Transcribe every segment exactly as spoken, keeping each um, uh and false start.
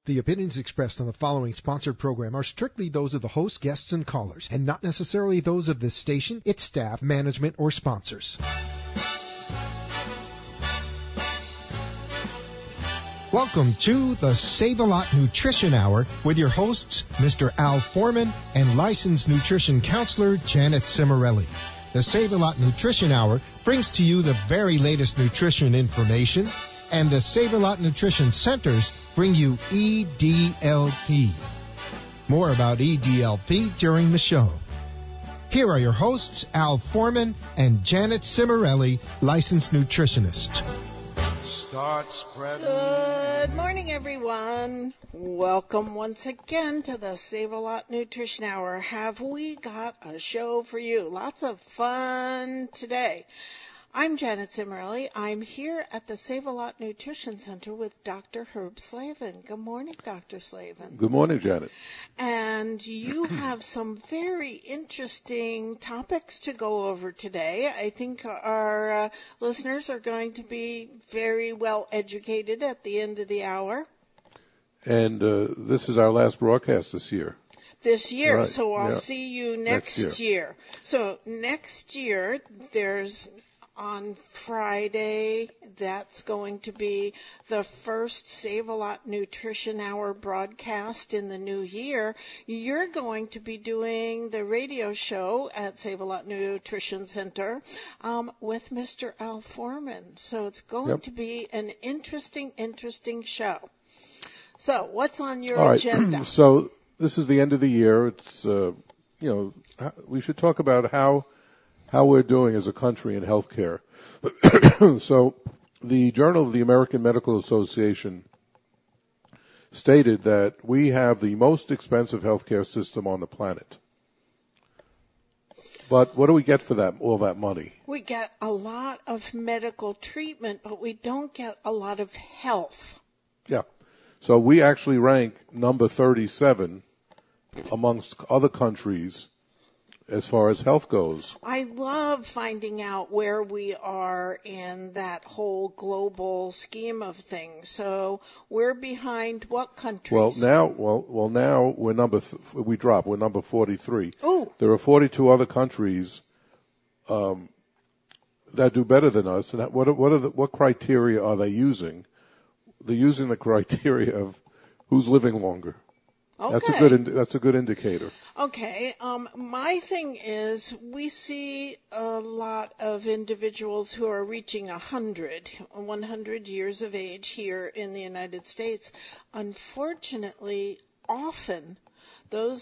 The opinions expressed on the following sponsored program are strictly those of the host, guests, and callers, and not necessarily those of this station, its staff, management, or sponsors. Welcome to the Save-A-Lot Nutrition Hour with your hosts, Mister Al Foreman and licensed nutrition counselor Janet Cimarelli. The Save-A-Lot Nutrition Hour brings to you the very latest nutrition information, and the Save-A-Lot Nutrition Centers bring you E D L P. More about E D L P during the show. Here are your hosts, Al Foreman and Janet Cimarelli, licensed nutritionist. Start spreading. Good morning, everyone. Welcome once again to the Save-A-Lot Nutrition Hour. Have we got a show for you? Lots of fun today. I'm Janet Cimarelli. I'm here at the Save-A-Lot Nutrition Center with Doctor Herb Slavin. Good morning, Doctor Slavin. Good morning, Janet. And you have some very interesting topics to go over today. I think our uh, listeners are going to be very well educated at the end of the hour. And uh, this is our last broadcast this year. This year, right. so I'll yeah. see you next, next year. year. So next year, there's on Friday, that's going to be the first Save-A-Lot Nutrition Hour broadcast in the new year. You're going to be doing the radio show at Save-A-Lot Nutrition Center um, with Mister Al Foreman. So it's going yep. to be an interesting, interesting show. So what's on your All right. agenda? So this is the end of the year. It's, uh, you know, we should talk about how how we're doing as a country in healthcare. So the Journal of the American Medical Association stated that we have the most expensive healthcare system on the planet. But what do we get for that, all that money? We get a lot of medical treatment, but we don't get a lot of health. Yeah. So we actually rank number thirty-seven amongst other countries as far as health goes. I love finding out where we are in that whole global scheme of things. So we're behind what countries? Well, now, well, well, now we're number th- we drop. We're number forty-three. Ooh. There are forty-two other countries um, that do better than us. And what are, what are the, what criteria are they using? They're using the criteria of who's living longer. Okay. That's a good. Ind- that's a good indicator. Okay. Um, my thing is, we see a lot of individuals who are reaching one hundred, one hundred years of age here in the United States. Unfortunately, often those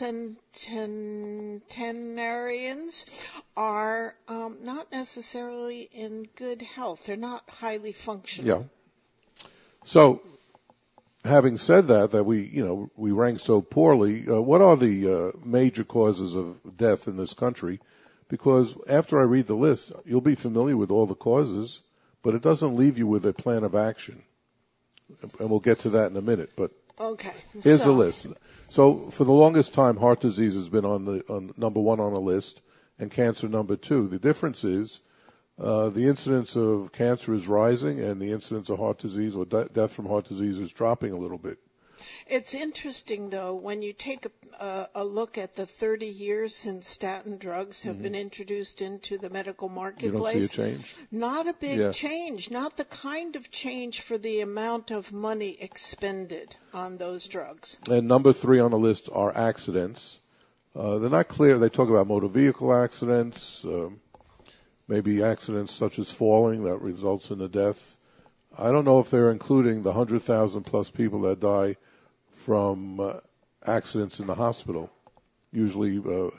centenarians are um, not necessarily in good health. They're not highly functional. Yeah. So, having said that, that we, you know, we rank so poorly, uh, what are the uh, major causes of death in this country? Because after I read the list, you'll be familiar with all the causes, but it doesn't leave you with a plan of action. And we'll get to that in a minute. But okay, here's so. the list. So for the longest time, heart disease has been on the on number one on the list, and cancer number two. The difference is Uh, the incidence of cancer is rising, and the incidence of heart disease or de- death from heart disease is dropping a little bit. It's interesting, though, when you take a, uh, a look at the thirty years since statin drugs have mm-hmm. been introduced into the medical marketplace. You don't see a change? Not a big yeah. change, not the kind of change for the amount of money expended on those drugs. And number three on the list are accidents. Uh, they're not clear. They talk about motor vehicle accidents, um, maybe accidents such as falling that results in a death. I don't know if they're including the one hundred thousand plus people that die from uh, accidents in the hospital, usually uh,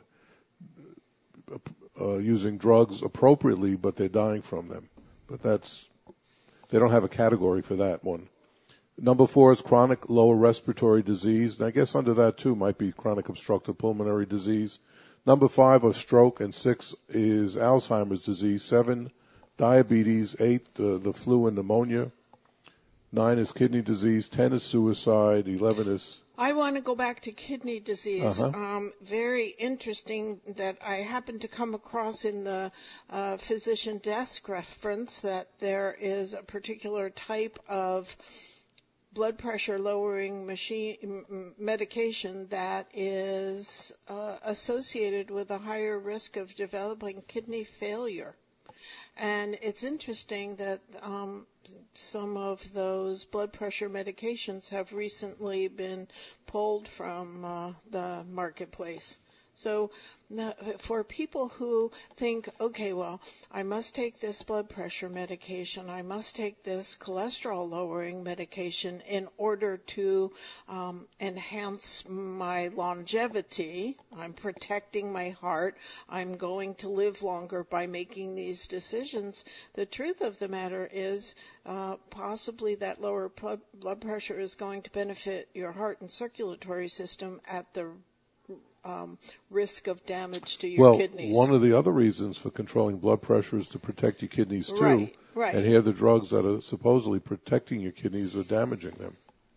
uh, using drugs appropriately, but they're dying from them. But that's, they don't have a category for that one. Number four is chronic lower respiratory disease. And I guess under that, too, might be chronic obstructive pulmonary disease. Number five are stroke, and six is Alzheimer's disease. Seven, diabetes. Eight, uh, the flu and pneumonia. Nine is kidney disease. Ten is suicide. Eleven is... I want to go back to kidney disease. Uh-huh. Um, very interesting that I happened to come across in the uh, physician desk reference that there is a particular type of blood pressure lowering machine m- medication that is uh, associated with a higher risk of developing kidney failure. And it's interesting that um, some of those blood pressure medications have recently been pulled from uh, the marketplace. So for people who think, okay, well, I must take this blood pressure medication, I must take this cholesterol lowering medication in order to um, enhance my longevity, I'm protecting my heart, I'm going to live longer by making these decisions. The truth of the matter is uh, possibly that lower blood pressure is going to benefit your heart and circulatory system at the Um, risk of damage to your well, kidneys. Well, one of the other reasons for controlling blood pressure is to protect your kidneys too. Right, right. And here the drugs that are supposedly protecting your kidneys are damaging them.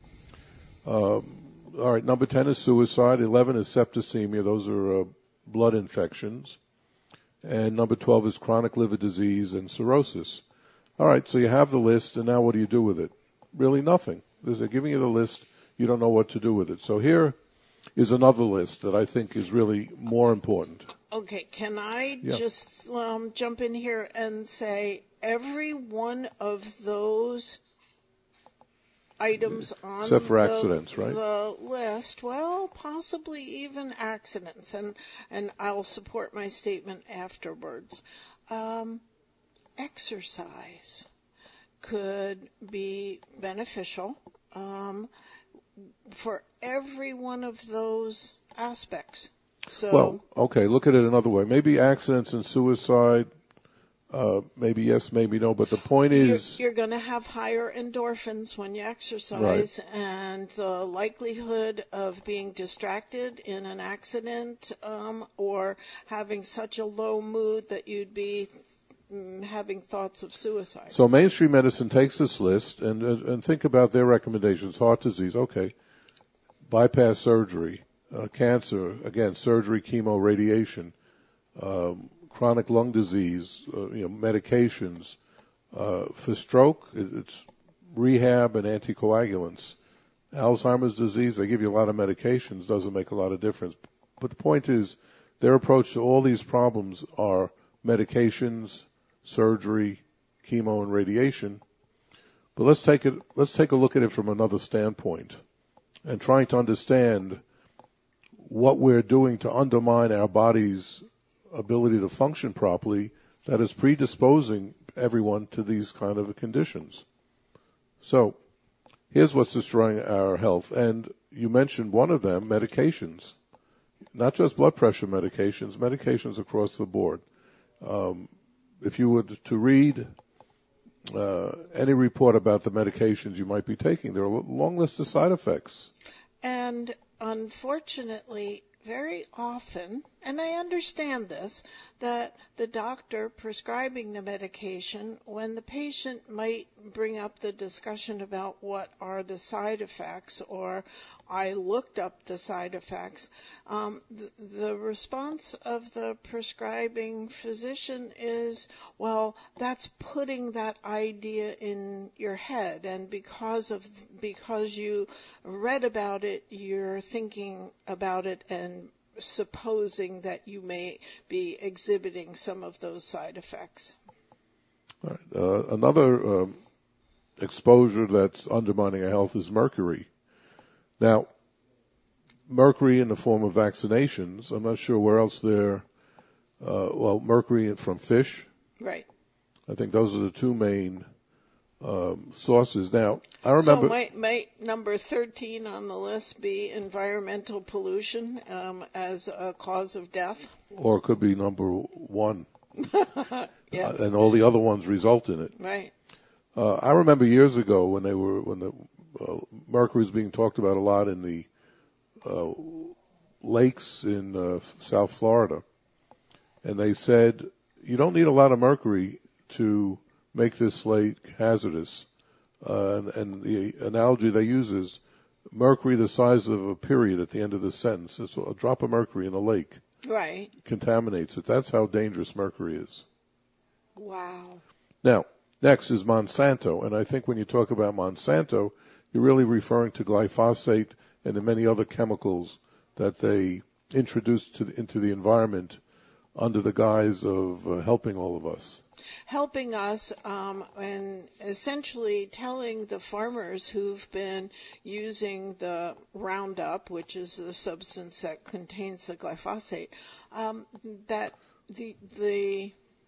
Um, all right, number ten is suicide. eleven is septicemia. Those are uh, blood infections. And number twelve is chronic liver disease and cirrhosis. All right, so you have the list, and now what do you do with it? Really nothing. They're giving you the list. You don't know what to do with it. So here is another list that I think is really more important. Okay, can I yeah. just um, jump in here and say every one of those items on Except for the, accidents, right? the list, well, possibly even accidents, and, and I'll support my statement afterwards. Um, exercise could be beneficial. Um, for every one of those aspects. So, well, okay, look at it another way. Maybe accidents and suicide, uh, maybe yes, maybe no, but the point you're, is... You're going to have higher endorphins when you exercise, right. And the likelihood of being distracted in an accident um, or having such a low mood that you'd be having thoughts of suicide. So mainstream medicine takes this list and and think about their recommendations. Heart disease, okay. Bypass surgery, uh, cancer, again, surgery, chemo, radiation, um, chronic lung disease, uh, you know, medications. Uh, for stroke, it, it's rehab and anticoagulants. Alzheimer's disease, they give you a lot of medications, doesn't make a lot of difference. But the point is, their approach to all these problems are medications, surgery, chemo, and radiation. But let's take it. Let's take a look at it from another standpoint, and trying to understand what we're doing to undermine our body's ability to function properly. That is predisposing everyone to these kind of conditions. So, here's what's destroying our health. And you mentioned one of them: medications. Not just blood pressure medications, medications across the board. Um, if you were to read uh, any report about the medications you might be taking, there are a long list of side effects. And unfortunately, very often, and I understand this, that the doctor prescribing the medication, when the patient might bring up the discussion about what are the side effects, or I looked up the side effects, um, the, the response of the prescribing physician is, well, that's putting that idea in your head, and because of because you read about it, you're thinking about it and supposing that you may be exhibiting some of those side effects. All right. Uh, another um, exposure that's undermining our health is mercury. Now, mercury in the form of vaccinations, I'm not sure where else there, uh, well, mercury from fish. Right. I think those are the two main um, sources. Now, I remember... So might, might number thirteen on the list be environmental pollution um, as a cause of death? Or it could be number one. Yes. Uh, and all the other ones result in it. Right. Uh, I remember years ago when they were when the uh, mercury was being talked about a lot in the uh, lakes in uh, South Florida, and they said you don't need a lot of mercury to make this lake hazardous. Uh, and, and the analogy they use is mercury the size of a period at the end of the sentence. It's a drop of mercury in a lake. Right. Contaminates it. That's how dangerous mercury is. Wow. Now, next is Monsanto, and I think when you talk about Monsanto, you're really referring to glyphosate and the many other chemicals that they introduce to, into the environment under the guise of uh, helping all of us. Helping us um, and essentially telling the farmers who've been using the Roundup, which is the substance that contains the glyphosate, um, that the the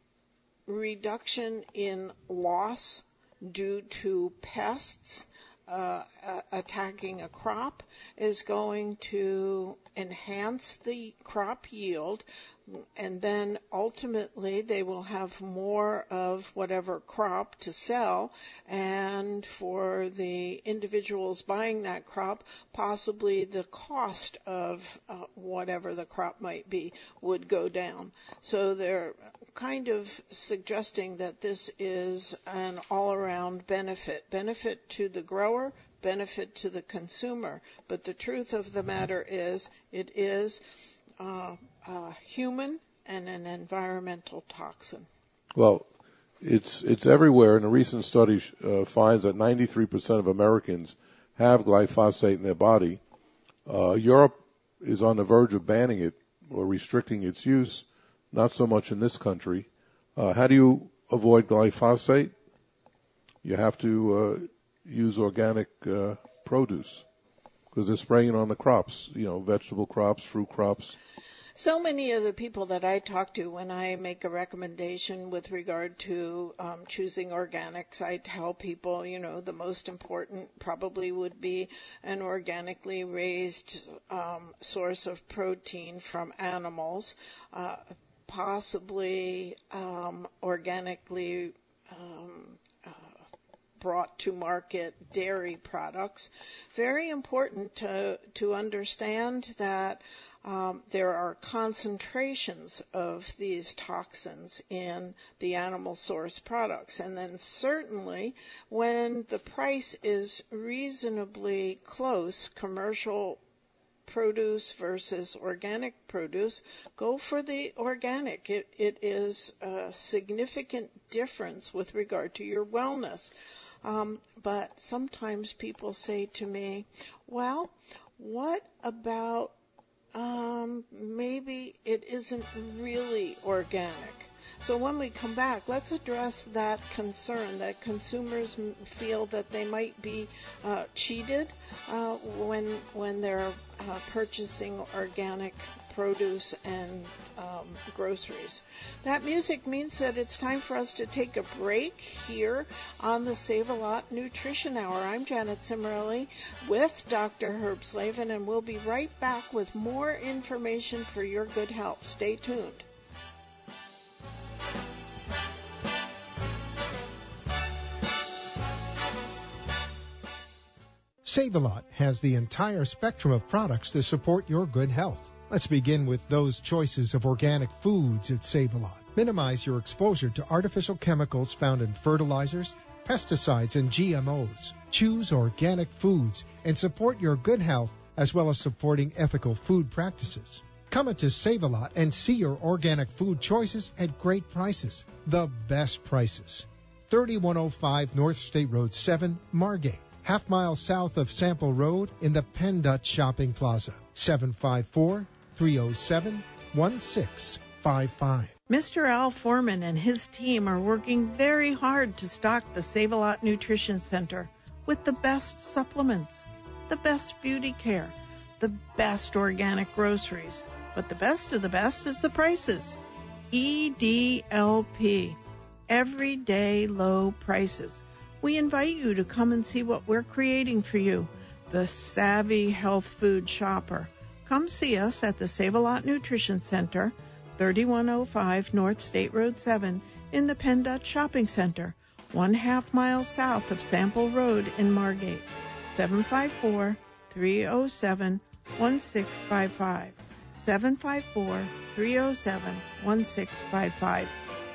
reduction in loss due to pests uh, uh, attacking a crop is going to enhance the crop yield, and then ultimately they will have more of whatever crop to sell, and for the individuals buying that crop, possibly the cost of uh, whatever the crop might be would go down. So they're kind of suggesting that this is an all-around benefit, benefit to the grower, benefit to the consumer. But the truth of the matter is it is uh, a human and an environmental toxin. Well, it's it's everywhere, and a recent study uh, finds that ninety-three percent of Americans have glyphosate in their body. Uh, Europe is on the verge of banning it or restricting its use, not so much in this country. Uh, how do you avoid glyphosate? You have to uh, use organic uh, produce because they're spraying it on the crops, you know, vegetable crops, fruit crops. So many of the people that I talk to, when I make a recommendation with regard to um, choosing organics, I tell people, you know, the most important probably would be an organically raised um, source of protein from animals, uh, possibly um, organically um, uh, brought to market dairy products. Very important to to understand that Um, there are concentrations of these toxins in the animal source products. And then certainly when the price is reasonably close, commercial produce versus organic produce, go for the organic. It, it is a significant difference with regard to your wellness. Um, but sometimes people say to me, well, what about Um, maybe it isn't really organic. So when we come back, let's address that concern that consumers m- feel that they might be uh, cheated uh, when when they're uh, purchasing organic produce and um, groceries. That music means that it's time for us to take a break here on the Save a Lot Nutrition Hour. I'm Janet Cimarelli with Doctor Herb Slavin, and we'll be right back with more information for your good health. Stay tuned. Save-A-Lot has the entire spectrum of products to support your good health. Let's begin with those choices of organic foods at Save-A-Lot. Minimize your exposure to artificial chemicals found in fertilizers, pesticides, and G M Os. Choose organic foods and support your good health as well as supporting ethical food practices. Come into Save-A-Lot and see your organic food choices at great prices. The best prices. thirty-one oh five North State Road seven, Margate. Half mile south of Sample Road in the Penn Dutch Shopping Plaza. seven five four, three oh seven, one six five five. Mister Al Foreman and his team are working very hard to stock the Save-A-Lot Nutrition Center with the best supplements, the best beauty care, the best organic groceries. But the best of the best is the prices. E D L P, everyday low prices. We invite you to come and see what we're creating for you, the savvy health food shopper. Come see us at the Save-A-Lot Nutrition Center, thirty-one oh five North State Road seven in the Penn Dutch Shopping Center, one half mile south of Sample Road in Margate, seven five four, three oh seven, one six five five, seven five four, three oh seven, one six five five.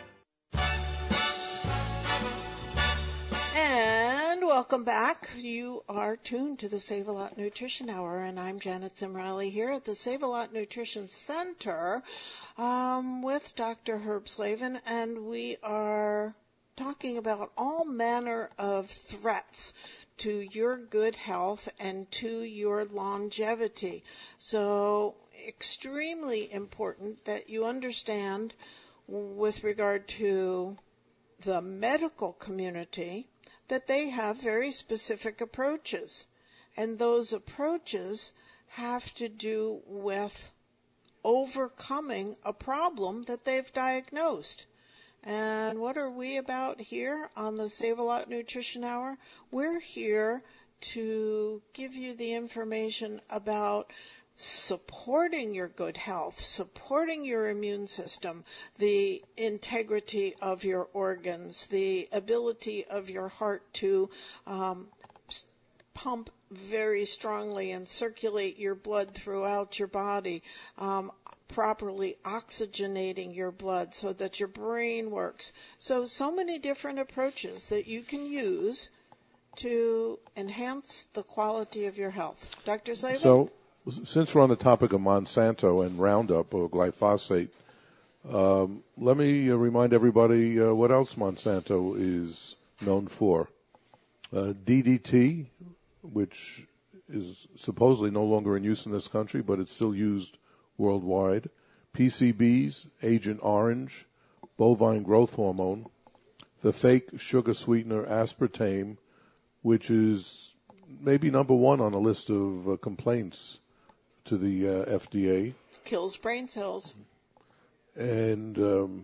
And welcome back. You are tuned to the Save-A-Lot Nutrition Hour, and I'm Janet Cimarelli here at the Save-A-Lot Nutrition Center um, with Doctor Herb Slavin, and we are talking about all manner of threats to your good health and to your longevity. So extremely important that you understand with regard to the medical community that they have very specific approaches. And those approaches have to do with overcoming a problem that they've diagnosed. And what are we about here on the Save-A-Lot Nutrition Hour? We're here to give you the information about supporting your good health, supporting your immune system, the integrity of your organs, the ability of your heart to um, pump very strongly and circulate your blood throughout your body, um, properly oxygenating your blood so that your brain works. So, so many different approaches that you can use to enhance the quality of your health. Doctor Slavin? So, since we're on the topic of Monsanto and Roundup or glyphosate, um, let me uh, remind everybody uh, what else Monsanto is known for. Uh, D D T, which is supposedly no longer in use in this country, but it's still used worldwide. P C Bs, Agent Orange, bovine growth hormone, the fake sugar sweetener aspartame, which is maybe number one on a list of uh, complaints to the uh, F D A. Kills brain cells. And um,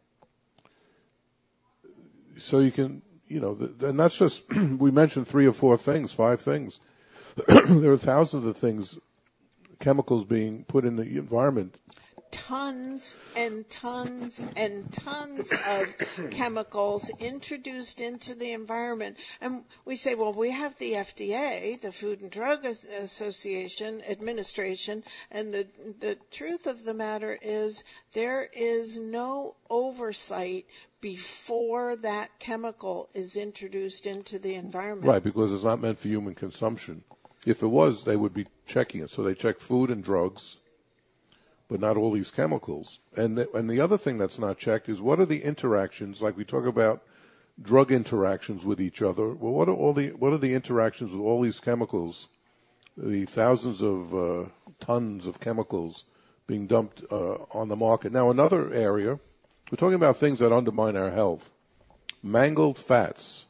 so you can, you know, and that's just, we mentioned three or four things, five things. There are thousands of things, chemicals being put in the environment. Tons and tons and tons of chemicals introduced into the environment. And we say, well, we have the F D A, the Food and Drug Association Administration, and the the truth of the matter is there is no oversight before that chemical is introduced into the environment. Right, because it's not meant for human consumption. If it was, they would be checking it. So they check food and drugs, but not all these chemicals. And the, and the other thing that's not checked is what are the interactions, like we talk about drug interactions with each other. Well, what are all the what are the interactions with all these chemicals, the thousands of uh, tons of chemicals being dumped uh, on the market? Now, another area, we're talking about things that undermine our health. Mangled fats.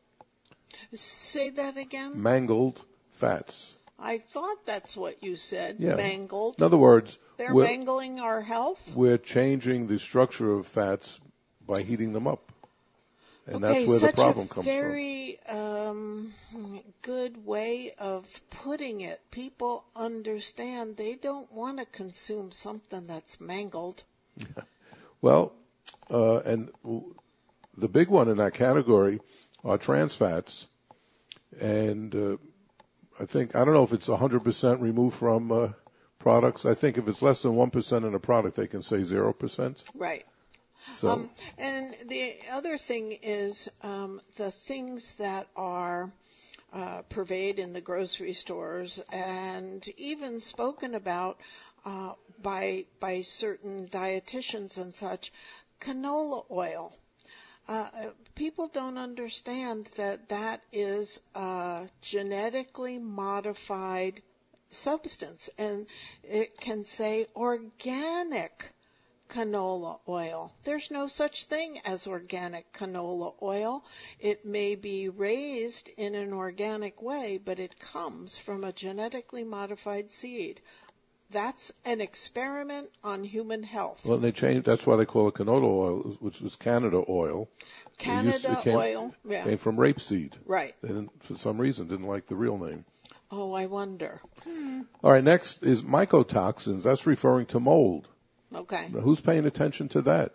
Say that again? Mangled fats. I thought that's what you said, yeah. mangled. In other words, they're mangling our health? We're changing the structure of fats by heating them up. And okay, that's where the problem such a comes very um, good way of putting it. People understand they don't want to consume something that's mangled. Well, uh, and the big one in that category are trans fats. And uh, I think, I don't know if it's one hundred percent removed from uh, products. I think if it's less than one percent in a product, they can say zero percent. Right. So. Um, and the other thing is um, the things that are uh, pervade in the grocery stores and even spoken about uh, by by certain dietitians and such, canola oil. Uh, people don't understand that that is a genetically modified substance, and it can say organic canola oil. There's no such thing as organic canola oil. It may be raised in an organic way, but it comes from a genetically modified seed. That's an experiment on human health. Well, they changed. That's why they call it canola oil, which is Canada oil. Canada it used, it came, oil, yeah. Came from rapeseed. Right. They didn't, for some reason, didn't like the real name. Oh, I wonder. Hmm. All right, next is mycotoxins. That's referring to mold. Okay. Now, who's paying attention to that?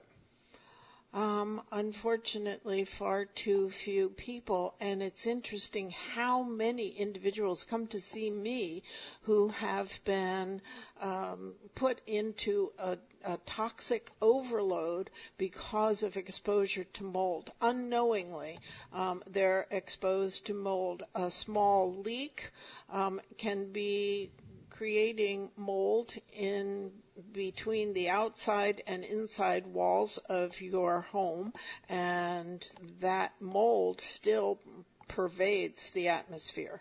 Um, unfortunately, far too few people, and it's interesting how many individuals come to see me who have been um, put into a, a toxic overload because of exposure to mold. Unknowingly, um, they're exposed to mold. A small leak um, can be creating mold in between the outside and inside walls of your home, and that mold still pervades the atmosphere.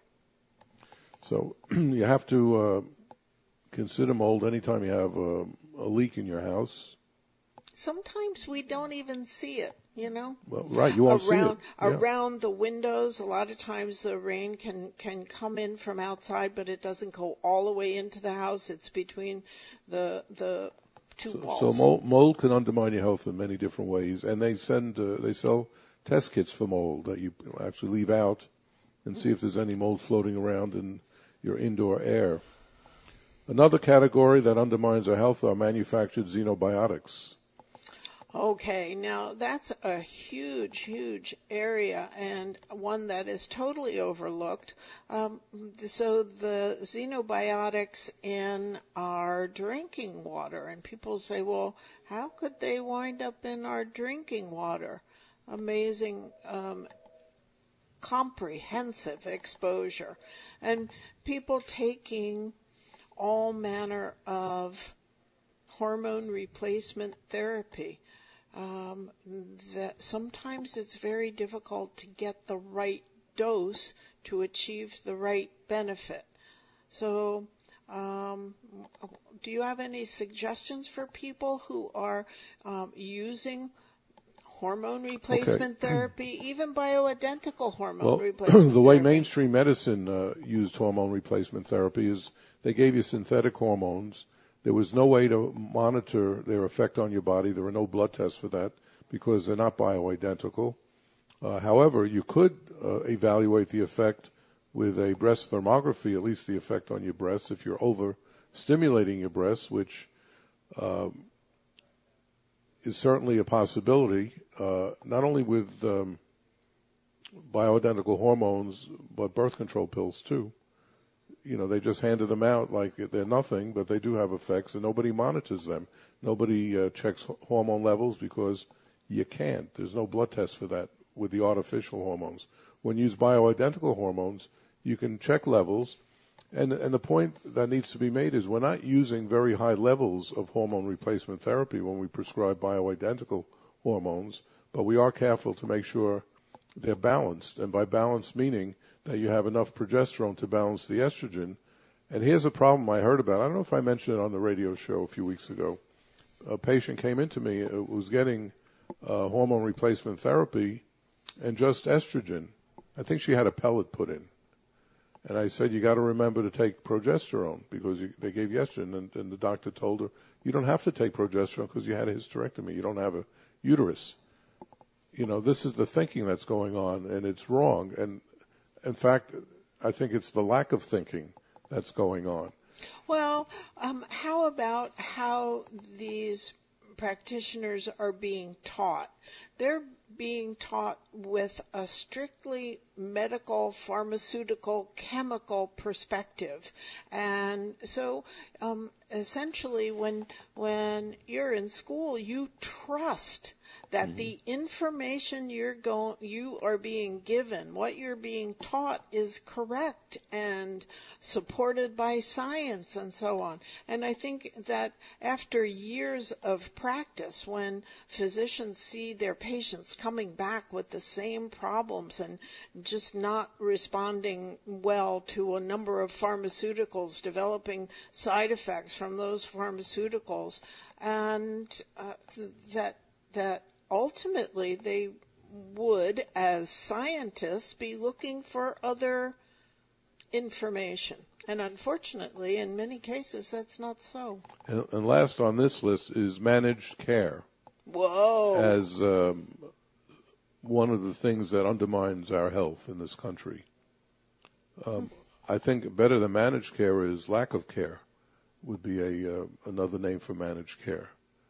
So you have to uh, consider mold anytime you have a, a leak in your house. Sometimes we don't even see it, you know. Well, right, you won't around, see it. Yeah. Around the windows, a lot of times the rain can, can come in from outside, but it doesn't go all the way into the house. It's between the the two so, walls. So mold, mold can undermine your health in many different ways, and they send uh, they sell test kits for mold that you actually leave out and see if there's any mold floating around in your indoor air. Another category that undermines our health are manufactured xenobiotics. Okay, now that's a huge, huge area and one that is totally overlooked. Um, so the xenobiotics in our drinking water, and people say, well, how could they wind up in our drinking water? Amazing, um, comprehensive exposure. And people taking all manner of hormone replacement therapy. Um, that sometimes it's very difficult to get the right dose to achieve the right benefit. So, um, do you have any suggestions for people who are um, using hormone replacement Okay. therapy, even bioidentical hormone well, replacement the way therapy? mainstream medicine uh, used hormone replacement therapy is they gave you synthetic hormones. There was no way to monitor their effect on your body. There were no blood tests for that because they're not bioidentical. Uh, however, you could uh, evaluate the effect with a breast thermography, at least the effect on your breasts, if you're overstimulating your breasts, which um, is certainly a possibility, uh, not only with um, bioidentical hormones, but birth control pills too. You know, they just handed them out like they're nothing, but they do have effects, and nobody monitors them. Nobody uh, checks hormone levels because you can't. There's no blood test for that with the artificial hormones. When you use bioidentical hormones, you can check levels, and and the point that needs to be made is we're not using very high levels of hormone replacement therapy when we prescribe bioidentical hormones, but we are careful to make sure they're balanced, and by balanced meaning that you have enough progesterone to balance the estrogen. And here's a problem I heard about. I don't know if I mentioned it on the radio show a few weeks ago. A patient came into me who was getting uh, hormone replacement therapy and just estrogen. I think she had a pellet put in. And I said, you got to remember to take progesterone because you, they gave you estrogen. And, and the doctor told her, you don't have to take progesterone because you had a hysterectomy. You don't have a uterus. You know, this is the thinking that's going on, and it's wrong. And in fact, I think it's the lack of thinking that's going on. Well, um, how about how these practitioners are being taught? They're being taught with a strictly medical, pharmaceutical, chemical perspective. And so um, essentially when when you're in school, you trust that mm-hmm. the information you're going, you are being given, what you're being taught is correct and supported by science and so on. And I think that after years of practice, when physicians see their patients coming back with the same problems and just not responding well to a number of pharmaceuticals, developing side effects from those pharmaceuticals, and uh, that that ultimately they would, as scientists, be looking for other information. And unfortunately, in many cases, that's not so. And, and last on this list is managed care. Whoa. As um, one of the things that undermines our health in this country. Um, I think better than managed care is lack of care would be a uh, another name for managed care.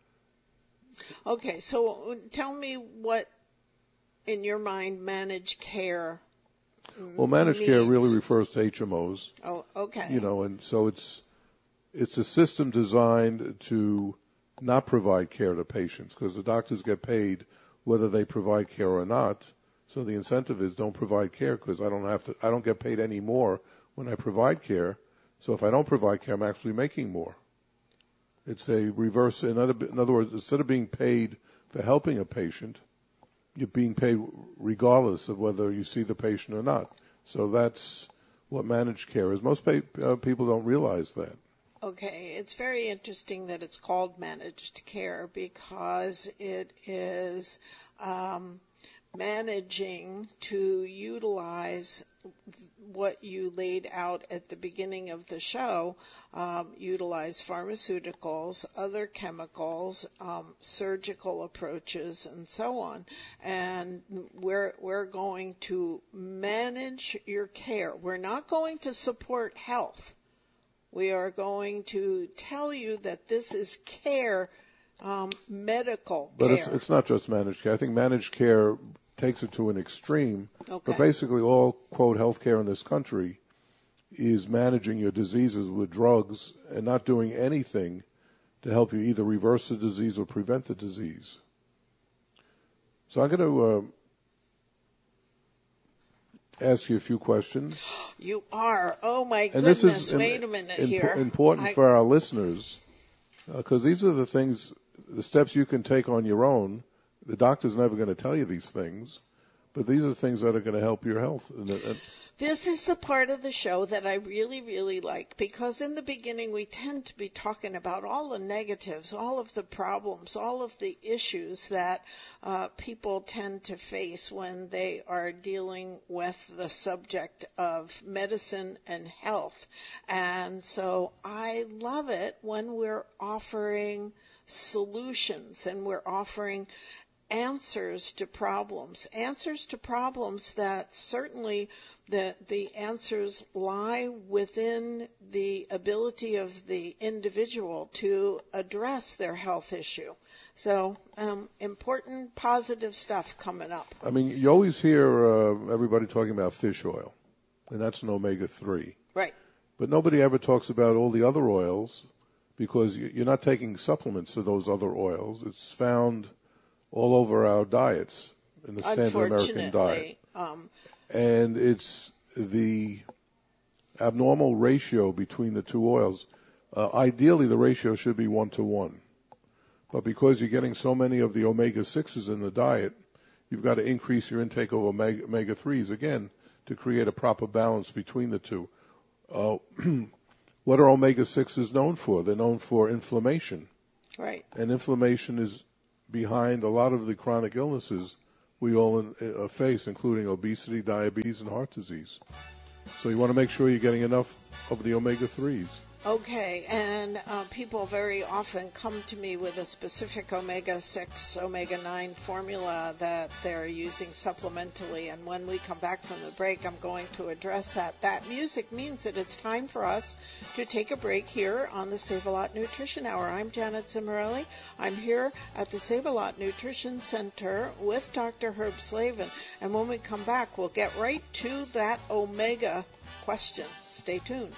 Okay, so tell me what, in your mind, managed care Well, managed means. care really refers to H M Os. Oh, okay. You know, and so it's it's a system designed to not provide care to patients because the doctors get paid whether they provide care or not. So the incentive is don't provide care because I don't have to. I don't get paid any more when I provide care. So if I don't provide care, I'm actually making more. It's a reverse. In other, in other words, instead of being paid for helping a patient, you're being paid regardless of whether you see the patient or not. So that's what managed care is. Most pa- uh, people don't realize that. Okay, it's very interesting that it's called managed care because it is um, managing to utilize what you laid out at the beginning of the show, um, utilize pharmaceuticals, other chemicals, um, surgical approaches, and so on. And we're, we're going to manage your care. We're not going to support health. We are going to tell you that this is care, um, medical but care. But it's, it's not just managed care. I think managed care takes it to an extreme. Okay. But basically all, quote, health care in this country is managing your diseases with drugs and not doing anything to help you either reverse the disease or prevent the disease. So I'm going to... Uh, ask you a few questions. You are. Oh, my and goodness. This is Wait in, a minute imp- here. important I... for our listeners because uh, these are the things, the steps you can take on your own. The doctor's never going to tell you these things, but these are the things that are going to help your health. And, and, This is the part of the show that I really, really like because in the beginning we tend to be talking about all the negatives, all of the problems, all of the issues that uh, people tend to face when they are dealing with the subject of medicine and health. And so I love it when we're offering solutions and we're offering answers to problems, answers to problems that certainly the, the answers lie within the ability of the individual to address their health issue. So um, important, positive stuff coming up. I mean, you always hear uh, everybody talking about fish oil, and that's an omega three. Right. But nobody ever talks about all the other oils because you're not taking supplements of those other oils. It's found all over our diets in the standard American diet. Um, and it's the abnormal ratio between the two oils. Uh, ideally, the ratio should be one to one. But because you're getting so many of the omega sixes in the diet, you've got to increase your intake of omega threes, again, to create a proper balance between the two. Uh, what are omega sixes known for? They're known for inflammation. Right. And inflammation is behind a lot of the chronic illnesses we all in, uh, face, including obesity, diabetes, and heart disease. So you want to make sure you're getting enough of the omega threes. Okay, and uh, people very often come to me with a specific omega six, omega nine formula that they're using supplementally, and when we come back from the break, I'm going to address that. That music means that it's time for us to take a break here on the Save-A-Lot Nutrition Hour. I'm Janet Cimarelli. I'm here at the Save-A-Lot Nutrition Center with Doctor Herb Slavin, and when we come back, we'll get right to that omega question. Stay tuned.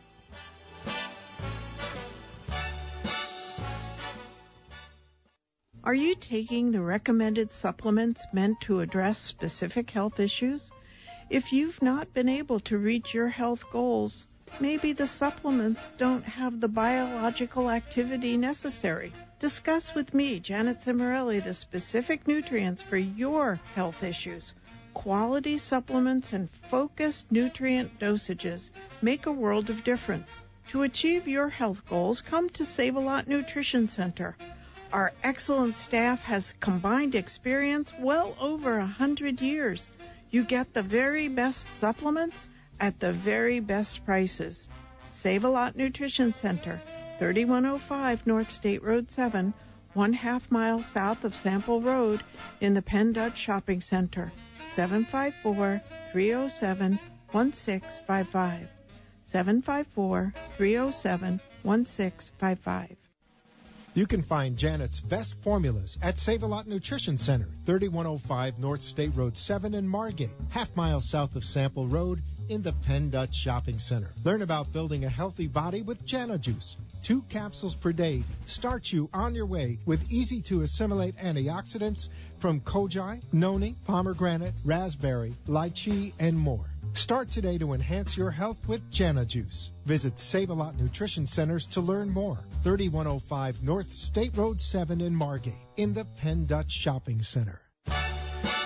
Are you taking the recommended supplements meant to address specific health issues? If you've not been able to reach your health goals, maybe the supplements don't have the biological activity necessary. Discuss with me, Janet Cimarelli, the specific nutrients for your health issues. Quality supplements and focused nutrient dosages make a world of difference. To achieve your health goals, come to Save-A-Lot Nutrition Center. Our excellent staff has combined experience well over a hundred years. You get the very best supplements at the very best prices. Save-A-Lot Nutrition Center, thirty-one oh five North State Road seven, one half mile south of Sample Road in the Penn Dutch Shopping Center, seven five four, three oh seven, one six five five, seven five four, three oh seven, one six five five. You can find Janet's best formulas at Save-A-Lot Nutrition Center, thirty-one oh five North State Road seven in Margate, half mile south of Sample Road in the Penn Dutch Shopping Center. Learn about building a healthy body with Jana Juice. Two capsules per day start you on your way with easy-to-assimilate antioxidants from koji, noni, pomegranate, raspberry, lychee, and more. Start today to enhance your health with Jana Juice. Visit Save-A-Lot Nutrition Centers to learn more. thirty-one oh five North State Road seven in Margate in the Penn Dutch Shopping Center.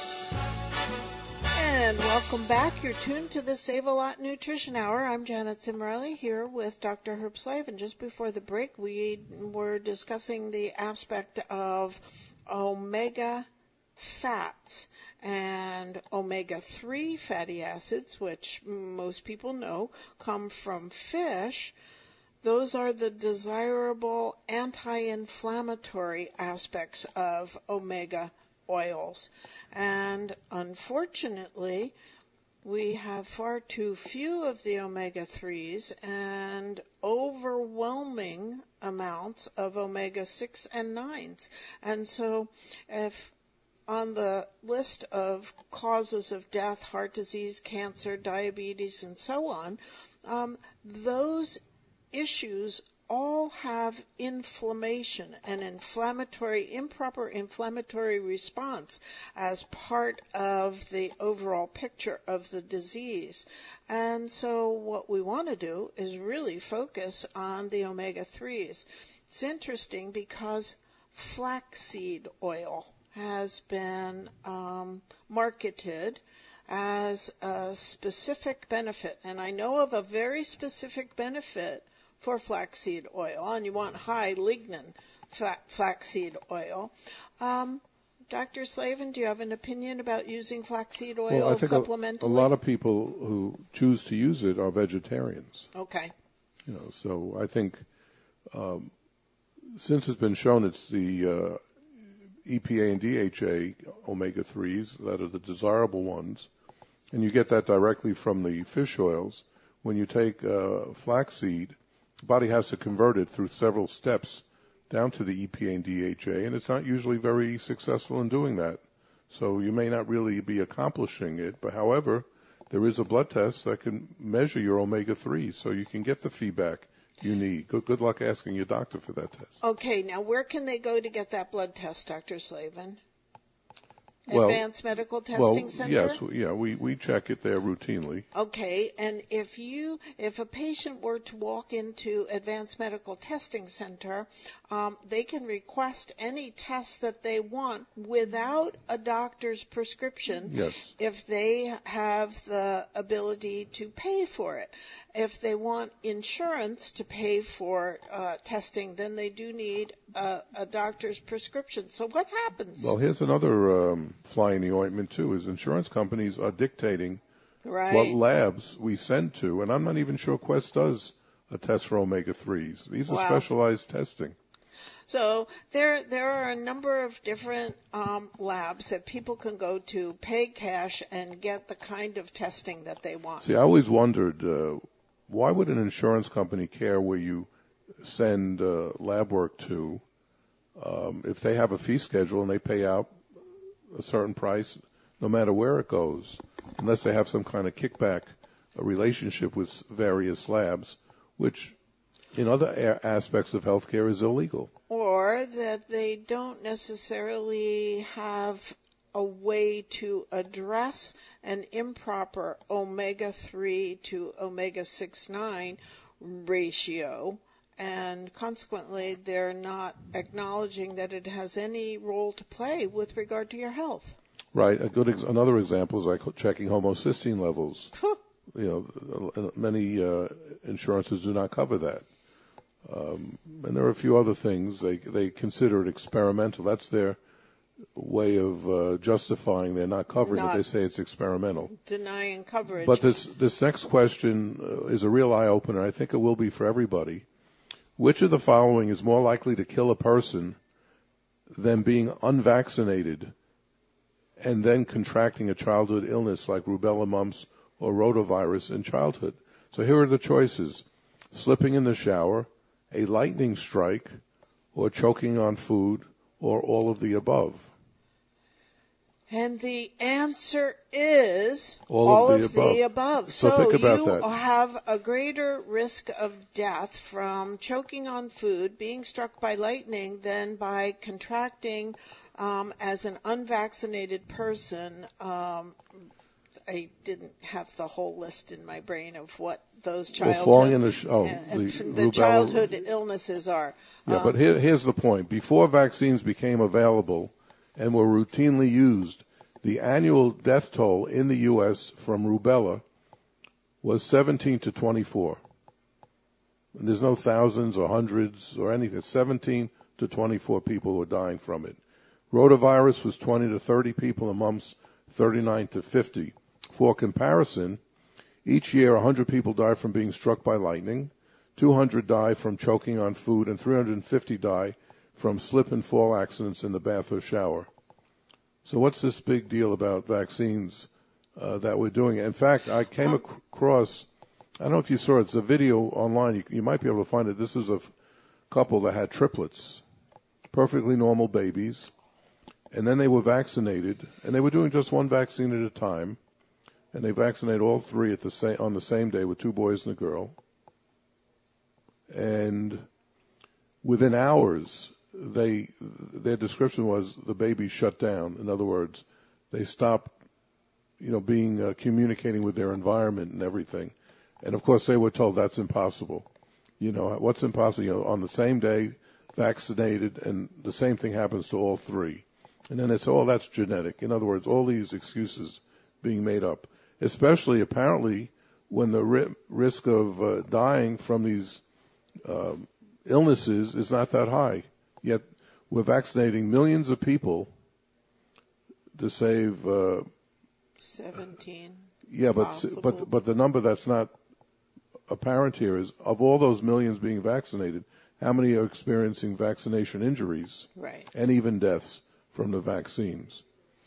And welcome back. You're tuned to the Save-A-Lot Nutrition Hour. I'm Janet Cimarelli here with Doctor Herb Slave. And just before the break, we were discussing the aspect of omega fats and omega three fatty acids, which most people know come from fish. Those are the desirable anti-inflammatory aspects of omega oils. And unfortunately, we have far too few of the omega threes and overwhelming amounts of omega six and nines. And so if on the list of causes of death, heart disease, cancer, diabetes, and so on, um, those issues all have inflammation, an inflammatory, improper inflammatory response as part of the overall picture of the disease. And so what we want to do is really focus on the omega threes. It's interesting because flaxseed oil has been um, marketed as a specific benefit. And I know of a very specific benefit for flaxseed oil, and you want high lignin flaxseed oil. Um, Doctor Slavin, do you have an opinion about using flaxseed oil well, I think supplementally? A, a lot of people who choose to use it are vegetarians. Okay. You know, so I think um, since it's been shown it's the uh, E P A and D H A omega threes that are the desirable ones, and you get that directly from the fish oils. When you take uh, flaxseed, the body has to convert it through several steps down to the E P A and D H A, and it's not usually very successful in doing that. So you may not really be accomplishing it, but however, there is a blood test that can measure your omega threes, so you can get the feedback you need. Good, good luck asking your doctor for that test. Okay, now where can they go to get that blood test, Doctor Slavin? Well, Advanced Medical Testing well, Center? Yes, yeah, we, we check it there routinely. Okay, and if you if a patient were to walk into Advanced Medical Testing Center, um, they can request any test that they want without a doctor's prescription. Yes. If they have the ability to pay for it. If they want insurance to pay for uh, testing, then they do need a, a doctor's prescription. So what happens? Well, here's another um, fly in the ointment, too, is insurance companies are dictating right. what labs we send to, and I'm not even sure Quest does a test for omega threes. These are wow. specialized testing. So there there are a number of different um, labs that people can go to, pay cash, and get the kind of testing that they want. See, I always wondered, uh, why would an insurance company care where you send uh, lab work to um, if they have a fee schedule and they pay out a certain price no matter where it goes, unless they have some kind of kickback a relationship with various labs, which in other a- aspects of healthcare is illegal. Or that they don't necessarily have a way to address an improper omega three to omega six nine ratio, and consequently they're not acknowledging that it has any role to play with regard to your health. Right. A good ex- another example is like checking homocysteine levels. You know, many uh, insurances do not cover that. Um, and there are a few other things. They they consider it experimental. That's their way of uh, justifying they're not covering not it. They say it's experimental. Denying coverage. But this this next question uh, is a real eye-opener. I think it will be for everybody. Which of the following is more likely to kill a person than being unvaccinated and then contracting a childhood illness like rubella, mumps, or rotavirus in childhood? So here are the choices. Slipping in the shower, a lightning strike, or choking on food, or all of the above? And the answer is all, all of, the, of above. the above. So, so think about you that. have a greater risk of death from choking on food, being struck by lightning, than by contracting um, as an unvaccinated person. Um, I didn't have the whole list in my brain of what those childhood, well, falling in the, sh- oh, uh, the, the rubella, childhood illnesses are. Yeah, um, but here, here's the point. Before vaccines became available and were routinely used, the annual death toll in the U S from rubella was seventeen to twenty-four. And there's no thousands or hundreds or anything. seventeen to twenty-four people were dying from it. Rotavirus was twenty to thirty people, and mumps thirty-nine to fifty. For comparison, each year one hundred people die from being struck by lightning, two hundred die from choking on food, and three hundred fifty die from slip and fall accidents in the bath or shower. So what's this big deal about vaccines uh, that we're doing? In fact, I came ac- across, I don't know if you saw it, it's a video online. You, you might be able to find it. This is a f- couple that had triplets, perfectly normal babies, and then they were vaccinated, and they were doing just one vaccine at a time, and they vaccinated all three at the same on the same day with two boys and a girl. And within hours, they their description was the baby shut down. In other words, they stopped, you know, being uh, communicating with their environment and everything. And of course, they were told that's impossible. You know, what's impossible? You know, on the same day, vaccinated, and the same thing happens to all three. And then it's, oh, that's genetic. In other words, all these excuses being made up, especially apparently when the ri- risk of uh, dying from these um, illnesses is not that high. Yet we're vaccinating millions of people to save uh, seventeen. Yeah, but possible. but but the number that's not apparent here is, of all those millions being vaccinated, how many are experiencing vaccination injuries, right, and even deaths from the vaccines?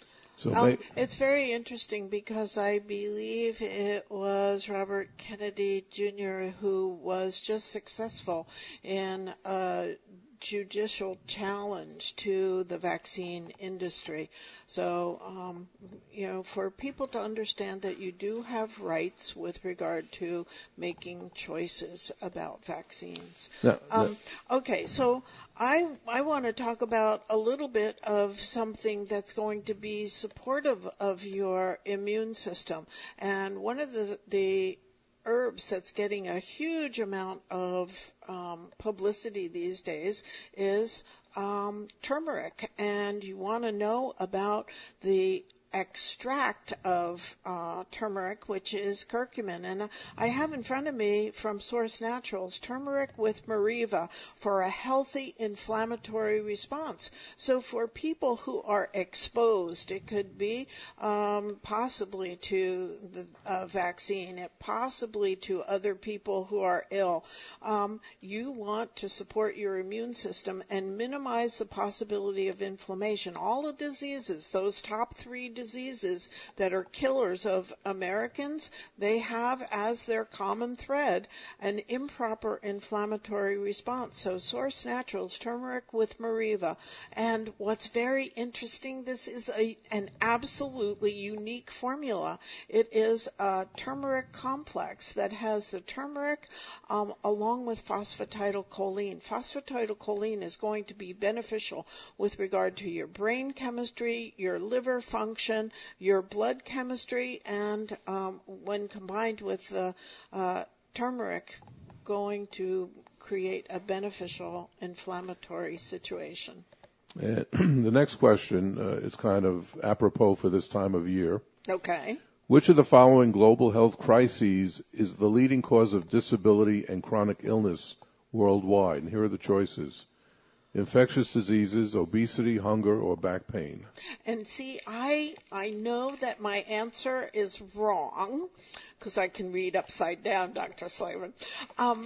So um, they, it's very interesting because I believe it was Robert Kennedy Junior who was just successful in a judicial challenge to the vaccine industry. So, um, you know, for people to understand that you do have rights with regard to making choices about vaccines. no, Um, no. okay, so I I want to talk about a little bit of something that's going to be supportive of your immune system. And one of the the herbs that's getting a huge amount of um, publicity these days is um, turmeric. And you want to know about the extract of uh, turmeric, which is curcumin. And I have in front of me from Source Naturals, turmeric with Mariva for a healthy inflammatory response. So for people who are exposed, it could be um, possibly to the uh, vaccine, it possibly to other people who are ill. Um, you want to support your immune system and minimize the possibility of inflammation. All the diseases, those top three diseases, diseases that are killers of Americans, they have as their common thread an improper inflammatory response. So Source Naturals, turmeric with Mariva. And what's very interesting, this is a, an absolutely unique formula. It is a turmeric complex that has the turmeric um, along with phosphatidylcholine. Phosphatidylcholine is going to be beneficial with regard to your brain chemistry, your liver function, your blood chemistry, and um, when combined with the uh, turmeric, going to create a beneficial inflammatory situation. Uh, the next question uh, is kind of apropos for this time of year. Okay. Which of the following global health crises is the leading cause of disability and chronic illness worldwide? And here are the choices. Infectious diseases, obesity, hunger, or back pain. And see, I I know that my answer is wrong because I can read upside down, Doctor Slavin. Um,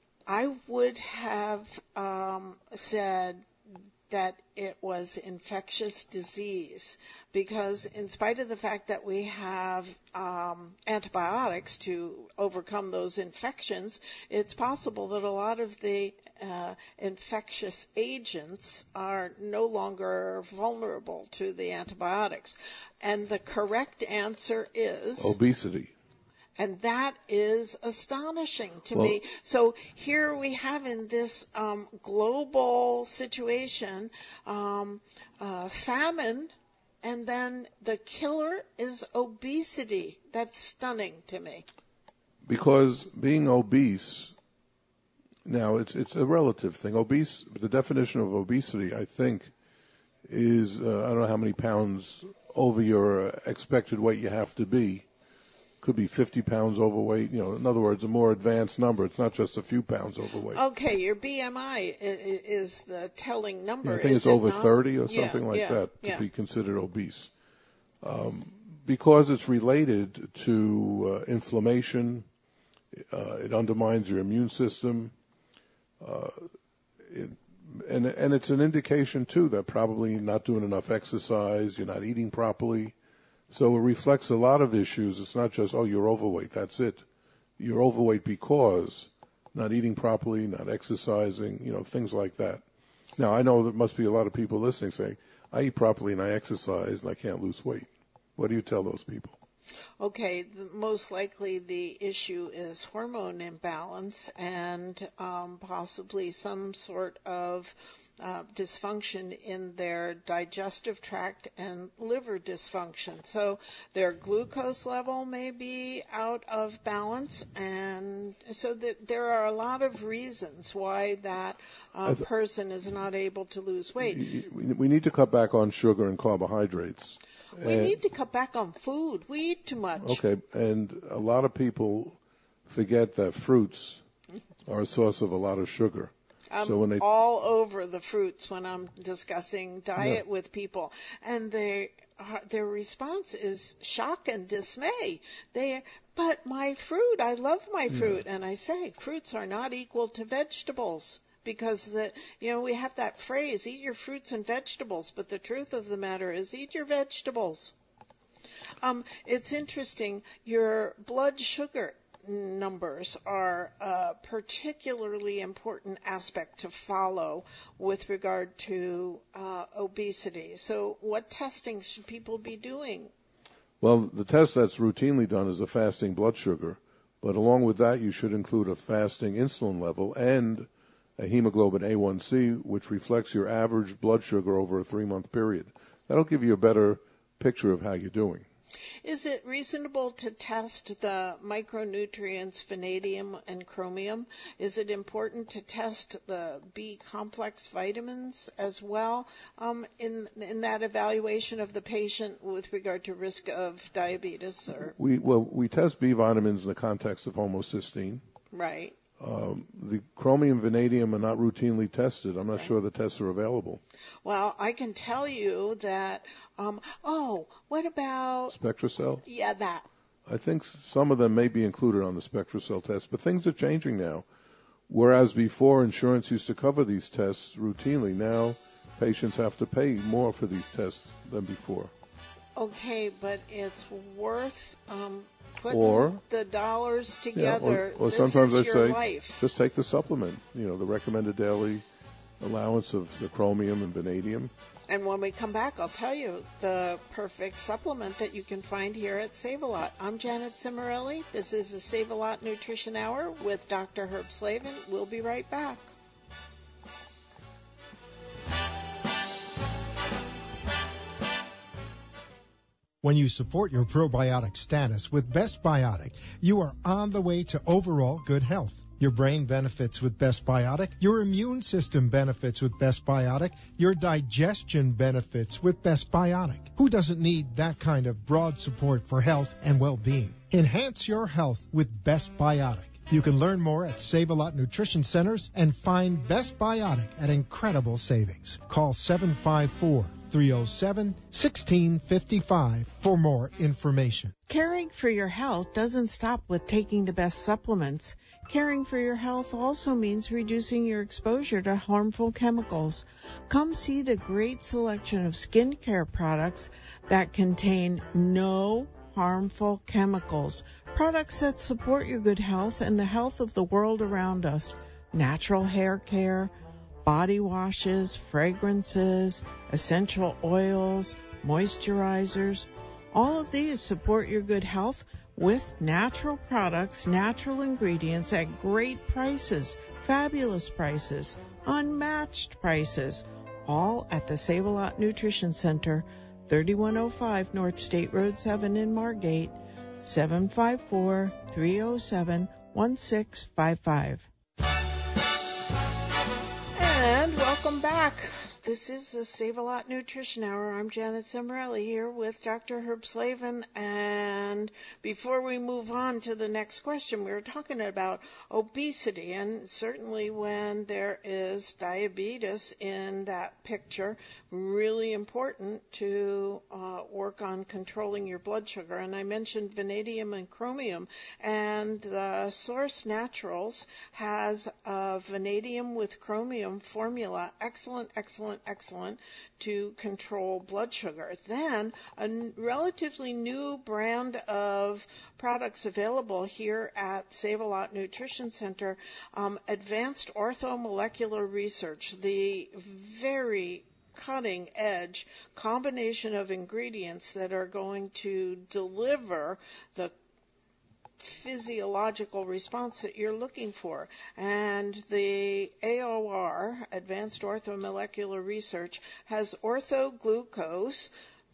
I would have um, said that it was infectious disease because in spite of the fact that we have um, antibiotics to overcome those infections, it's possible that a lot of the uh, infectious agents are no longer vulnerable to the antibiotics. And the correct answer is obesity. And that is astonishing to well, me. So here we have in this um, global situation um, uh, famine, and then the killer is obesity. That's stunning to me. Because being obese, now it's it's a relative thing. Obese, the definition of obesity, I think, is uh, I don't know how many pounds over your uh, expected weight you have to be. Could be fifty pounds overweight. You know, in other words, a more advanced number. It's not just a few pounds overweight. Okay, your B M I is the telling number. Yeah, I think is it's it over not? thirty or Yeah, something like yeah, that to yeah. be considered obese. Um, because it's related to uh, inflammation, uh, it undermines your immune system, uh, it, and and it's an indication too that probably not doing enough exercise, you're not eating properly. So it reflects a lot of issues. It's not just, oh, you're overweight, that's it. You're overweight because not eating properly, not exercising, you know, things like that. Now, I know there must be a lot of people listening saying, I eat properly and I exercise and I can't lose weight. What do you tell those people? Okay, the, most likely the issue is hormone imbalance and um, possibly some sort of uh, dysfunction in their digestive tract and liver dysfunction. So their glucose level may be out of balance, and so that there are a lot of reasons why that uh, th- person is not able to lose weight. We need to cut back on sugar and carbohydrates. We and, need to cut back on food. We eat too much. Okay, and a lot of people forget that fruits are a source of a lot of sugar. I'm so when they all over the fruits when I'm discussing diet yeah. with people, and they their response is shock and dismay. They, but my fruit, I love my fruit, yeah. and I say fruits are not equal to vegetables. Because the you know we have that phrase, eat your fruits and vegetables, but the truth of the matter is eat your vegetables. Um, it's interesting, your blood sugar numbers are a particularly important aspect to follow with regard to uh, obesity. So what testing should people be doing? Well, the test that's routinely done is a fasting blood sugar, but along with that you should include a fasting insulin level and a hemoglobin A one C, which reflects your average blood sugar over a three-month period. That'll give you a better picture of how you're doing. Is it reasonable to test the micronutrients vanadium and chromium? Is it important to test the B complex vitamins as well um, in in that evaluation of the patient with regard to risk of diabetes? Or we well we test B vitamins in the context of homocysteine. Right. Um, the chromium, vanadium are not routinely tested. I'm not right. sure the tests are available. Well, I can tell you that, um, oh, what about... SpectraCell? Yeah, that. I think some of them may be included on the SpectraCell test, but things are changing now. Whereas before insurance used to cover these tests routinely, now patients have to pay more for these tests than before. Okay, but it's worth... Um, Putting or the dollars together. Yeah, or, or this sometimes is I your say, life. Just take the supplement. You know, the recommended daily allowance of the chromium and vanadium. And when we come back, I'll tell you the perfect supplement that you can find here at Save-A-Lot. I'm Janet Cimarelli. This is the Save-A-Lot Nutrition Hour with Doctor Herb Slavin. We'll be right back. When you support your probiotic status with Best Biotic, you are on the way to overall good health. Your brain benefits with Best Biotic. Your immune system benefits with Best Biotic. Your digestion benefits with Best Biotic. Who doesn't need that kind of broad support for health and well-being? Enhance your health with Best Biotic. You can learn more at Save-A-Lot Nutrition Centers and find Best Biotic at incredible savings. Call seven five four, three oh seven, one six five five for more information. Caring for your health doesn't stop with taking the best supplements. Caring for your health also means reducing your exposure to harmful chemicals. Come see the great selection of skincare products that contain no harmful chemicals. Products that support your good health and the health of the world around us. Natural hair care, body washes, fragrances, essential oils, moisturizers. All of these support your good health with natural products, natural ingredients at great prices, fabulous prices, unmatched prices, all at the Save-A-Lot Nutrition Center, thirty-one oh five North State Road seven in Margate, seven five four, three oh seven, one six five five. And welcome back. This is the Save-A-Lot Nutrition Hour. I'm Janet Cimarelli here with Doctor Herb Slavin. And before we move on to the next question, we were talking about obesity. And certainly when there is diabetes in that picture, really important to uh, work on controlling your blood sugar. And I mentioned vanadium and chromium. And the Source Naturals has a vanadium with chromium formula. Excellent, excellent, excellent to control blood sugar. Then a n- relatively new brand of products available here at Save-A-Lot Nutrition Center, um, Advanced Orthomolecular Research, the very cutting-edge combination of ingredients that are going to deliver the physiological response that you're looking for. And the A O R, Advanced Orthomolecular Research, has orthoglucose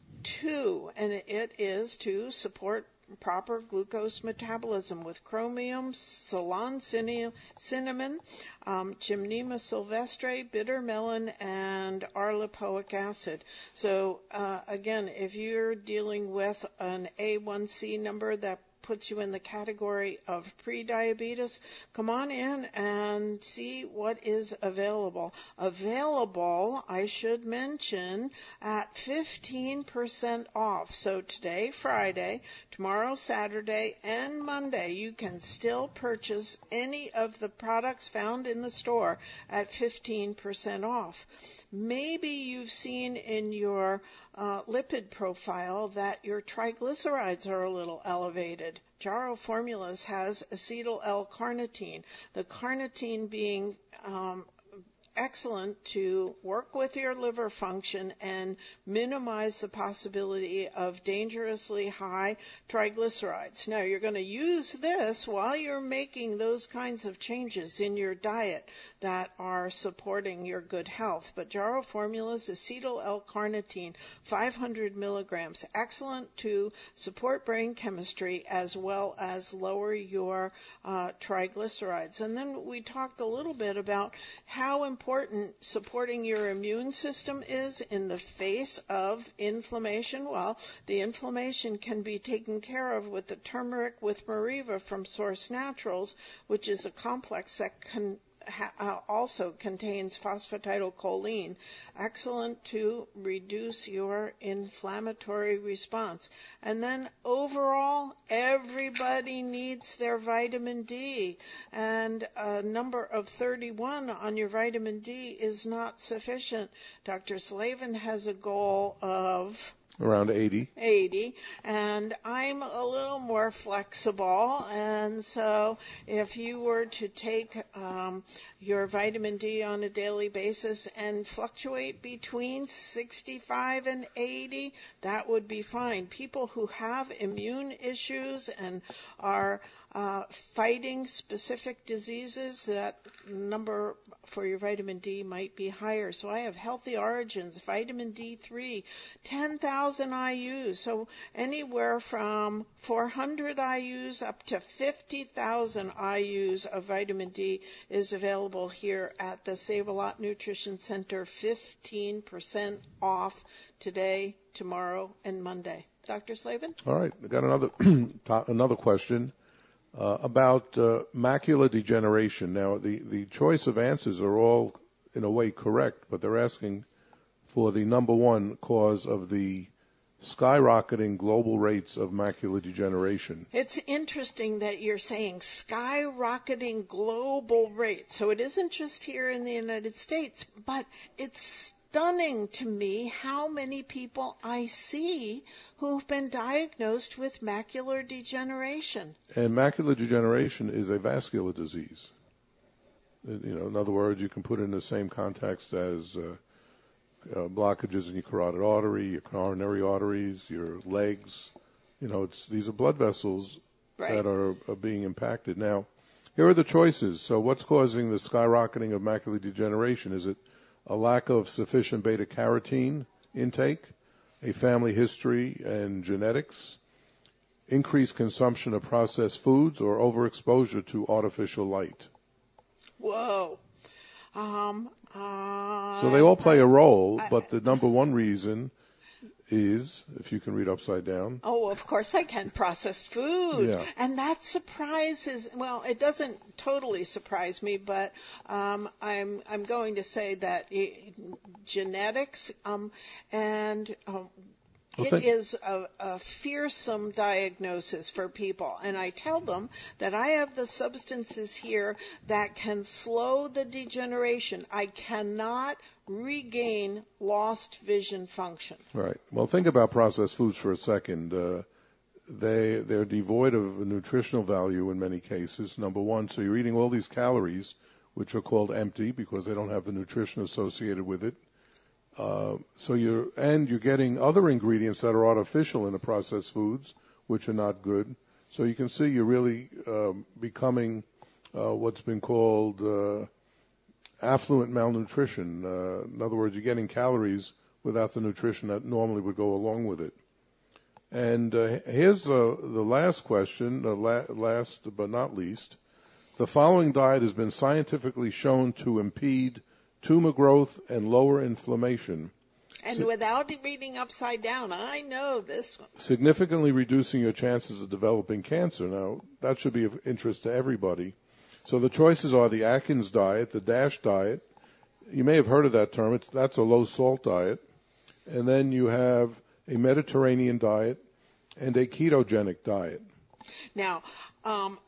two, and it is to support proper glucose metabolism with chromium, Ceylon cinnamon, um, Gymnema sylvestre, bitter melon, and arlipoic acid. So uh, again, if you're dealing with an A one C number that puts you in the category of prediabetes, come on in and see what is available. Available, I should mention, at fifteen percent off. So today, Friday, tomorrow, Saturday, and Monday, you can still purchase any of the products found in the store at fifteen percent off. Maybe you've seen in your uh, lipid profile that your triglycerides are a little elevated. Jarrow Formulas has acetyl L-carnitine, the carnitine being um, excellent to work with your liver function and minimize the possibility of dangerously high triglycerides. Now, you're going to use this while you're making those kinds of changes in your diet that are supporting your good health. But Jarrow Formulas, acetyl L-carnitine, five hundred milligrams, excellent to support brain chemistry as well as lower your uh, triglycerides. And then we talked a little bit about how important important supporting your immune system is in the face of inflammation. Well, the inflammation can be taken care of with the turmeric with Mariva from Source Naturals, which is a complex that can Ha, uh, also contains phosphatidylcholine, excellent to reduce your inflammatory response. And then overall, everybody needs their vitamin D, and a number of thirty-one on your vitamin D is not sufficient. Doctor Slavin has a goal of around eighty. eighty, and I'm a little more flexible, and so if you were to take um, your vitamin D on a daily basis and fluctuate between sixty-five and eighty, that would be fine. People who have immune issues and are uh, fighting specific diseases, that number for your vitamin D might be higher. So I have Healthy Origins, vitamin D three, ten thousand I U's. So anywhere from four hundred I U's up to fifty thousand I U's of vitamin D is available here at the Save-A-Lot Nutrition Center, fifteen percent off today, tomorrow, and Monday. Doctor Slavin? All right. I got another another question. Uh, about uh, macular degeneration. Now, the, the choice of answers are all, in a way, correct, but they're asking for the number one cause of the skyrocketing global rates of macular degeneration. It's interesting that you're saying skyrocketing global rates. So it isn't just here in the United States, but it's stunning to me how many people I see who've been diagnosed with macular degeneration. And macular degeneration is a vascular disease. You know, in other words, you can put it in the same context as uh, uh, blockages in your carotid artery, your coronary arteries, your legs. You know, it's these are blood vessels right. that are, are being impacted. Now, here are the choices. So what's causing the skyrocketing of macular degeneration? Is it a lack of sufficient beta-carotene intake, a family history and genetics, increased consumption of processed foods, or overexposure to artificial light? Whoa. Um, uh, So they all play a role, I- but the number one reason is, if you can read upside down. Oh, of course I can. Processed food. Yeah. And that surprises, well, it doesn't totally surprise me, but um, I'm I'm going to say that it, genetics um, and um, Well, it thank- is a, a fearsome diagnosis for people. And I tell them that I have the substances here that can slow the degeneration. I cannot regain lost vision function. Right. Well, think about processed foods for a second. Uh, they they're devoid of nutritional value in many cases. Number one, so you're eating all these calories, which are called empty because they don't have the nutrition associated with it. Uh, so you're and you're getting other ingredients that are artificial in the processed foods, which are not good. So you can see you're really um, becoming uh, what's been called uh, affluent malnutrition. Uh, in other words, you're getting calories without the nutrition that normally would go along with it. And uh, here's uh, the last question, the la- last but not least. The following diet has been scientifically shown to impede tumor growth and lower inflammation, And Si- without reading upside down, I know this one. significantly reducing your chances of developing cancer. Now, that should be of interest to everybody. So the choices are the Atkins diet, the DASH diet. You may have heard of that term. It's, that's a low-salt diet. And then you have a Mediterranean diet and a ketogenic diet. Now, um,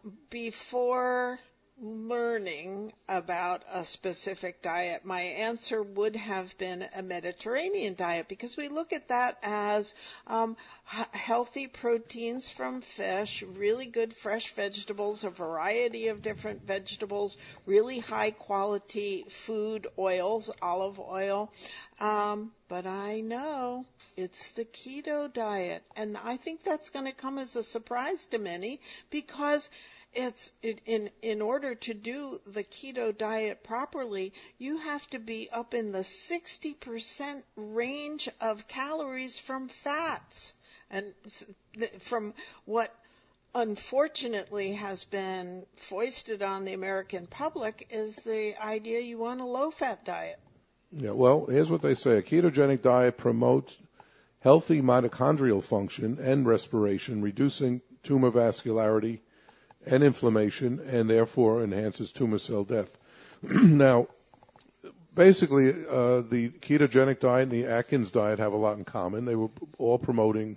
before learning about a specific diet, my answer would have been a Mediterranean diet because we look at that as um, h- healthy proteins from fish, really good fresh vegetables, a variety of different vegetables, really high quality food oils, olive oil. Um, but I know it's the keto diet, and I think that's going to come as a surprise to many because it's it, in in order to do the keto diet properly, you have to be up in the sixty percent range of calories from fats, and s- th- from what unfortunately has been foisted on the American public is the idea you want a low-fat diet. Yeah, well, here's what they say. A ketogenic diet promotes healthy mitochondrial function and respiration, reducing tumor vascularity and inflammation, and therefore enhances tumor cell death. Now, basically, uh, the ketogenic diet and the Atkins diet have a lot in common. They were all promoting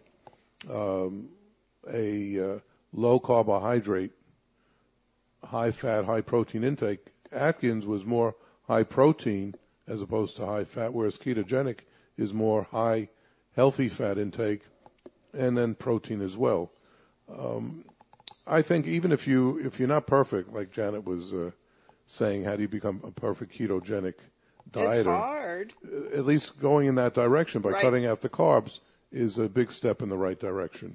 um, a uh, low carbohydrate, high fat, high protein intake. Atkins was more high protein as opposed to high fat, whereas ketogenic is more high healthy fat intake and then protein as well. Um, I think even if you if you're not perfect, like Janet was uh, saying, how do you become a perfect ketogenic dieter? It's hard. At least going in that direction by Right. cutting out the carbs is a big step in the right direction.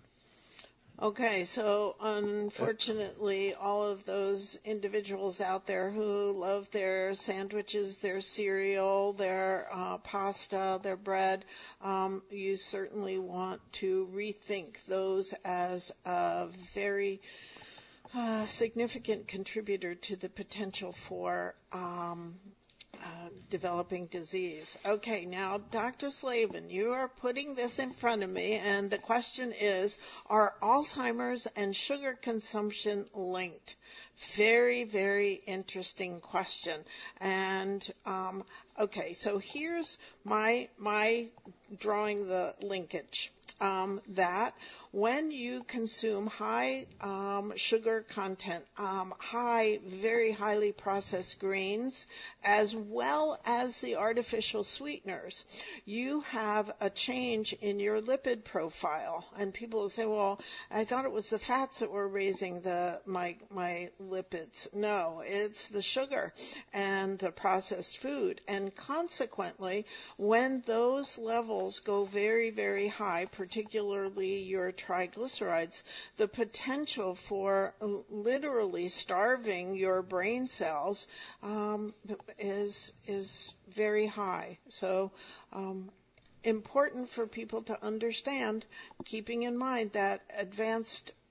Okay, so unfortunately, all of those individuals out there who love their sandwiches, their cereal, their uh, pasta, their bread, um, you certainly want to rethink those as a very uh, significant contributor to the potential for um, Uh, developing disease. Okay, now, Doctor Slavin, you are putting this in front of me, and the question is, are Alzheimer's and sugar consumption linked? Very, very interesting question. And, um, okay, so here's my, my drawing the linkage. Um, that when you consume high um, sugar content, um, high, very highly processed grains, as well as the artificial sweeteners, you have a change in your lipid profile. And people will say, well, I thought it was the fats that were raising the my my lipids. No, it's the sugar and the processed food. And consequently, when those levels go very, very high, particularly your triglycerides, the potential for literally starving your brain cells um, is is very high. So um, important for people to understand, keeping in mind that advanced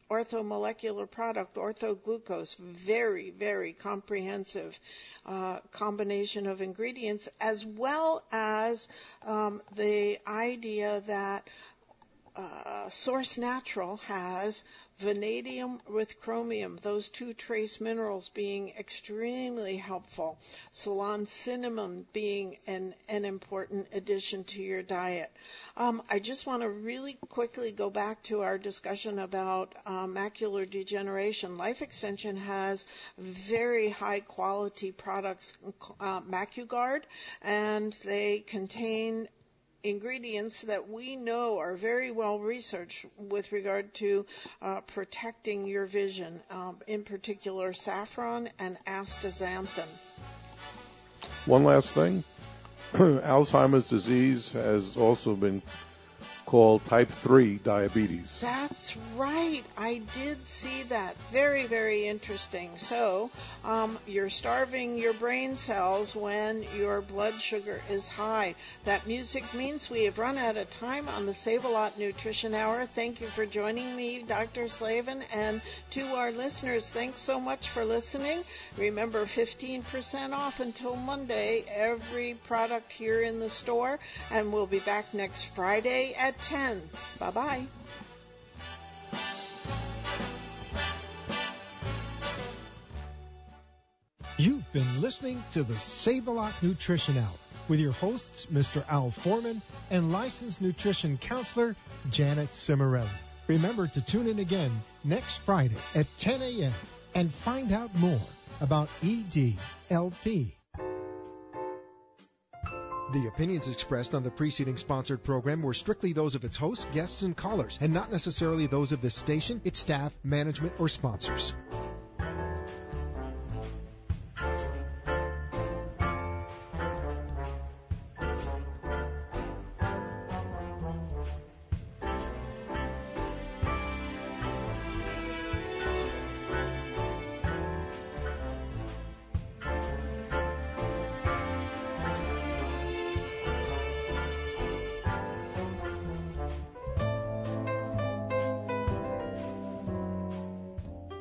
orthomolecular product, orthoglucose, very, very comprehensive uh, combination of ingredients, as well as um, the idea that uh, Source Natural has vanadium with chromium, those two trace minerals being extremely helpful. Ceylon cinnamon being an, an important addition to your diet. Um, I just want to really quickly go back to our discussion about uh, macular degeneration. Life Extension has very high quality products, uh, MacuGuard, and they contain ingredients that we know are very well researched with regard to uh, protecting your vision, um, in particular saffron and astaxanthin. One last thing, Alzheimer's disease has also been called type three diabetes. That's right. I did see that. Very, very interesting. So um, you're starving your brain cells when your blood sugar is high. That music means we have run out of time on the Save-A-Lot Nutrition Hour. Thank you for joining me, Doctor Slavin, and to our listeners, thanks so much for listening. Remember, fifteen percent off until Monday, every product here in the store, and we'll be back next Friday at ten. Bye-bye. You've been listening to the Save-A-Lot Nutrition Hour with your hosts, Mister Al Foreman and licensed nutrition counselor, Janet Cimarelli. Remember to tune in again next Friday at ten a.m. and find out more about E D L P. The opinions expressed on the preceding sponsored program were strictly those of its hosts, guests, and callers, and not necessarily those of this station, its staff, management, or sponsors.